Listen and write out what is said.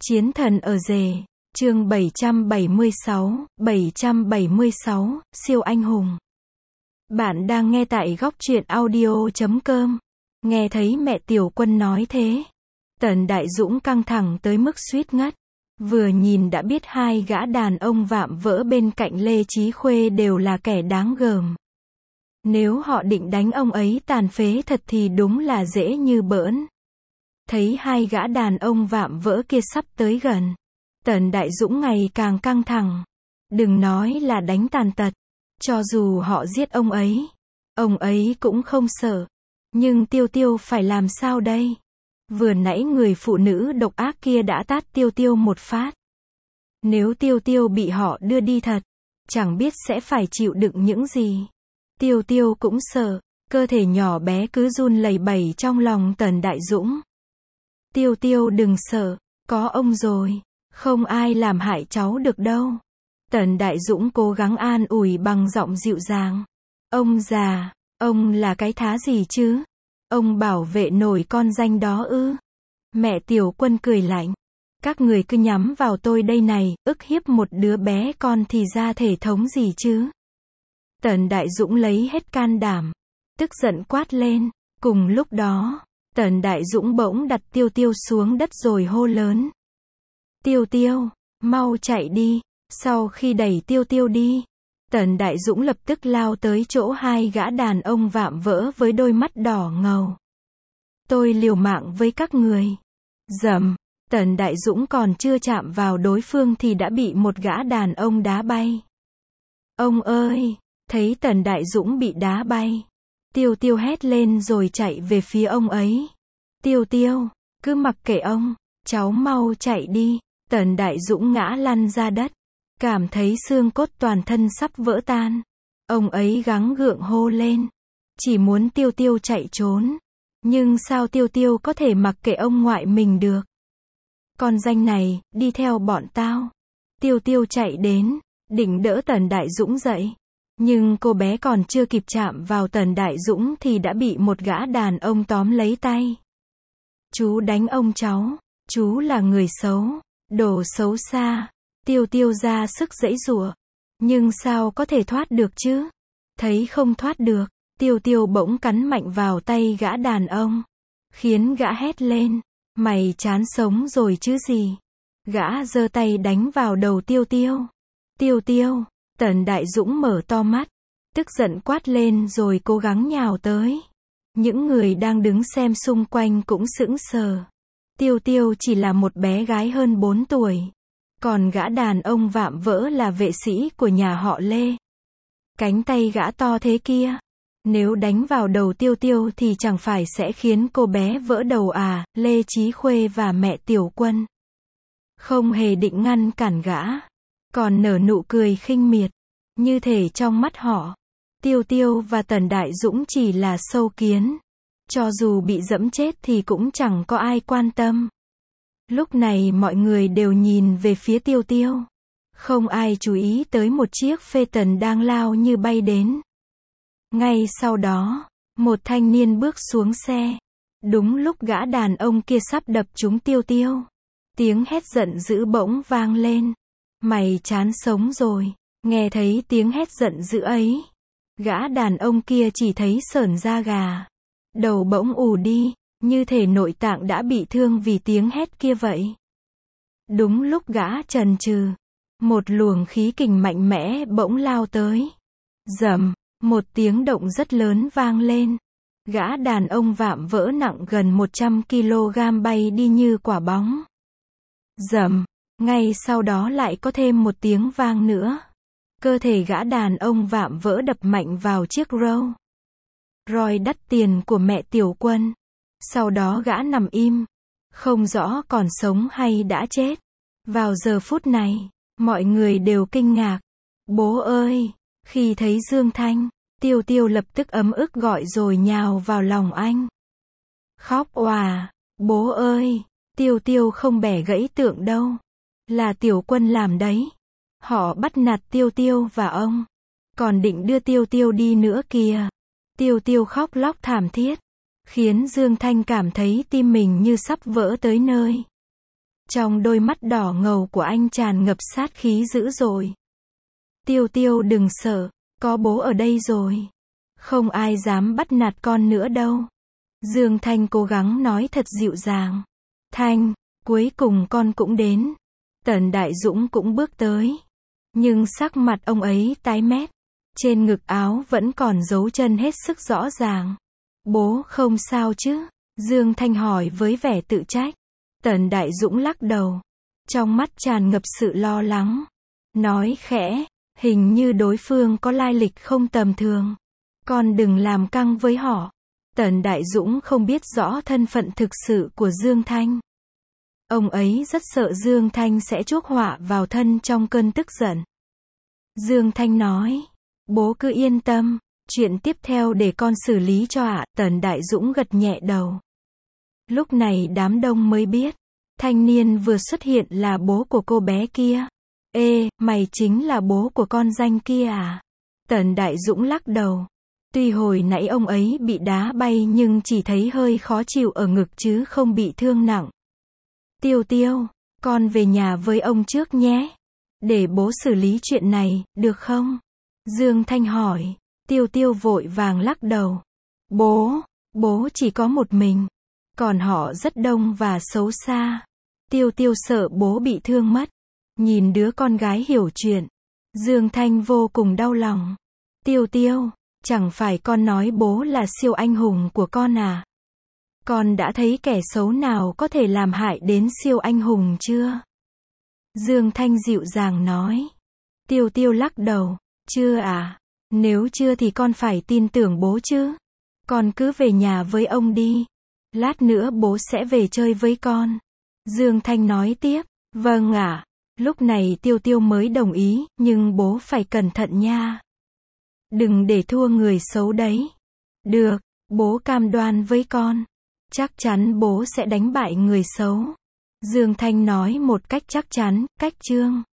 Chiến thần ở rể, chương 776, siêu anh hùng. Bạn đang nghe tại góc truyện audio.com. Nghe thấy mẹ Tiểu Quân nói thế, Tần Đại Dũng căng thẳng tới mức suýt ngất. Vừa nhìn đã biết hai gã đàn ông vạm vỡ bên cạnh Lê Chí Khuê đều là kẻ đáng gờm. Nếu họ định đánh ông ấy tàn phế thật thì đúng là dễ như bỡn. Thấy hai gã đàn ông vạm vỡ kia sắp tới gần, Tần Đại Dũng ngày càng căng thẳng. Đừng nói là đánh tàn tật, cho dù họ giết ông ấy cũng không sợ. Nhưng Tiêu Tiêu phải làm sao đây? Vừa nãy người phụ nữ độc ác kia đã tát Tiêu Tiêu một phát. Nếu Tiêu Tiêu bị họ đưa đi thật, chẳng biết sẽ phải chịu đựng những gì. Tiêu Tiêu cũng sợ, cơ thể nhỏ bé cứ run lẩy bẩy trong lòng Tần Đại Dũng. Tiêu Tiêu đừng sợ, có ông rồi, không ai làm hại cháu được đâu. Tần Đại Dũng cố gắng an ủi bằng giọng dịu dàng. Ông già, ông là cái thá gì chứ? Ông bảo vệ nổi con danh đó ư? Mẹ Tiểu Quân cười lạnh. Các người cứ nhắm vào tôi đây này, ức hiếp một đứa bé con thì ra thể thống gì chứ? Tần Đại Dũng lấy hết can đảm, tức giận quát lên. Cùng lúc đó, Tần Đại Dũng bỗng đặt Tiêu Tiêu xuống đất rồi hô lớn. Tiêu Tiêu, mau chạy đi. Sau khi đẩy Tiêu Tiêu đi, Tần Đại Dũng lập tức lao tới chỗ hai gã đàn ông vạm vỡ với đôi mắt đỏ ngầu. Tôi liều mạng với các người. Rầm, Tần Đại Dũng còn chưa chạm vào đối phương thì đã bị một gã đàn ông đá bay. Ông ơi, thấy Tần Đại Dũng bị đá bay, Tiêu Tiêu hét lên rồi chạy về phía ông ấy. Tiêu Tiêu, cứ mặc kệ ông, cháu mau chạy đi. Tần Đại Dũng ngã lăn ra đất, cảm thấy xương cốt toàn thân sắp vỡ tan. Ông ấy gắng gượng hô lên, chỉ muốn Tiêu Tiêu chạy trốn. Nhưng sao Tiêu Tiêu có thể mặc kệ ông ngoại mình được? Con danh này, đi theo bọn tao. Tiêu Tiêu chạy đến, định đỡ Tần Đại Dũng dậy. Nhưng cô bé còn chưa kịp chạm vào Tần Đại Dũng thì đã bị một gã đàn ông tóm lấy tay. Chú đánh ông cháu, chú là người xấu, đồ xấu xa. Tiêu Tiêu ra sức giãy giụa, nhưng sao có thể thoát được chứ? Thấy không thoát được, Tiêu Tiêu bỗng cắn mạnh vào tay gã đàn ông, khiến gã hét lên, mày chán sống rồi chứ gì? Gã giơ tay đánh vào đầu Tiêu Tiêu. Tiêu Tiêu, Tần Đại Dũng mở to mắt, tức giận quát lên rồi cố gắng nhào tới. Những người đang đứng xem xung quanh cũng sững sờ. Tiêu Tiêu chỉ là một bé gái hơn 4 tuổi. Còn gã đàn ông vạm vỡ là vệ sĩ của nhà họ Lê. Cánh tay gã to thế kia, nếu đánh vào đầu Tiêu Tiêu thì chẳng phải sẽ khiến cô bé vỡ đầu à? Lê Chí Khuê và mẹ Tiểu Quân không hề định ngăn cản gã, còn nở nụ cười khinh miệt. Như thể trong mắt họ, Tiêu Tiêu và Tần Đại Dũng chỉ là sâu kiến. Cho dù bị giẫm chết thì cũng chẳng có ai quan tâm. Lúc này mọi người đều nhìn về phía Tiêu Tiêu. Không ai chú ý tới một chiếc Phaeton đang lao như bay đến. Ngay sau đó, một thanh niên bước xuống xe. Đúng lúc gã đàn ông kia sắp đập trúng Tiêu Tiêu, tiếng hét giận dữ bỗng vang lên. Mày chán sống rồi. Nghe thấy tiếng hét giận dữ ấy, gã đàn ông kia chỉ thấy sởn da gà. Đầu bỗng ù đi, như thể nội tạng đã bị thương vì tiếng hét kia vậy. Đúng lúc gã chần chừ, một luồng khí kình mạnh mẽ bỗng lao tới. Rầm, một tiếng động rất lớn vang lên. Gã đàn ông vạm vỡ nặng gần 100 kg bay đi như quả bóng. Rầm, ngay sau đó lại có thêm một tiếng vang nữa. Cơ thể gã đàn ông vạm vỡ đập mạnh vào chiếc Rolls Royce đắt tiền của mẹ Tiểu Quân. Sau đó gã nằm im, không rõ còn sống hay đã chết. Vào giờ phút này, mọi người đều kinh ngạc. Bố ơi! Khi thấy Dương Thanh, Tiêu Tiêu lập tức ấm ức gọi rồi nhào vào lòng anh. Khóc òa! Bố ơi! Tiêu Tiêu không bẻ gãy tượng đâu. Là Tiểu Quân làm đấy. Họ bắt nạt Tiêu Tiêu và ông. Còn định đưa Tiêu Tiêu đi nữa kìa. Tiêu Tiêu khóc lóc thảm thiết, khiến Dương Thanh cảm thấy tim mình như sắp vỡ tới nơi. Trong đôi mắt đỏ ngầu của anh tràn ngập sát khí dữ dội. Tiêu Tiêu đừng sợ, có bố ở đây rồi. Không ai dám bắt nạt con nữa đâu. Dương Thanh cố gắng nói thật dịu dàng. Thanh, cuối cùng con cũng đến. Tần Đại Dũng cũng bước tới. Nhưng sắc mặt ông ấy tái mét. Trên ngực áo vẫn còn dấu chân hết sức rõ ràng. Bố không sao chứ? Dương Thanh hỏi với vẻ tự trách. Tần Đại Dũng lắc đầu. Trong mắt tràn ngập sự lo lắng. Nói khẽ, hình như đối phương có lai lịch không tầm thường. Con đừng làm căng với họ. Tần Đại Dũng không biết rõ thân phận thực sự của Dương Thanh. Ông ấy rất sợ Dương Thanh sẽ chuốc họa vào thân trong cơn tức giận. Dương Thanh nói, bố cứ yên tâm, chuyện tiếp theo để con xử lý cho ạ. Tần Đại Dũng gật nhẹ đầu. Lúc này đám đông mới biết, thanh niên vừa xuất hiện là bố của cô bé kia. Ê, mày chính là bố của con danh kia à? Tần Đại Dũng lắc đầu. Tuy hồi nãy ông ấy bị đá bay nhưng chỉ thấy hơi khó chịu ở ngực chứ không bị thương nặng. Tiêu Tiêu, con về nhà với ông trước nhé. Để bố xử lý chuyện này, được không? Dương Thanh hỏi. Tiêu Tiêu vội vàng lắc đầu. Bố chỉ có một mình. Còn họ rất đông và xấu xa. Tiêu Tiêu sợ bố bị thương mất. Nhìn đứa con gái hiểu chuyện. Dương Thanh vô cùng đau lòng. Tiêu Tiêu, chẳng phải con nói bố là siêu anh hùng của con à? Con đã thấy kẻ xấu nào có thể làm hại đến siêu anh hùng chưa? Dương Thanh dịu dàng nói. Tiêu Tiêu lắc đầu. Chưa à? Nếu chưa thì con phải tin tưởng bố chứ. Con cứ về nhà với ông đi. Lát nữa bố sẽ về chơi với con. Dương Thanh nói tiếp. Vâng ạ. Lúc này Tiêu Tiêu mới đồng ý, nhưng bố phải cẩn thận nha. Đừng để thua người xấu đấy. Được, bố cam đoan với con. Chắc chắn bố sẽ đánh bại người xấu. Dương Thanh nói một cách chắc chắn, cách chương.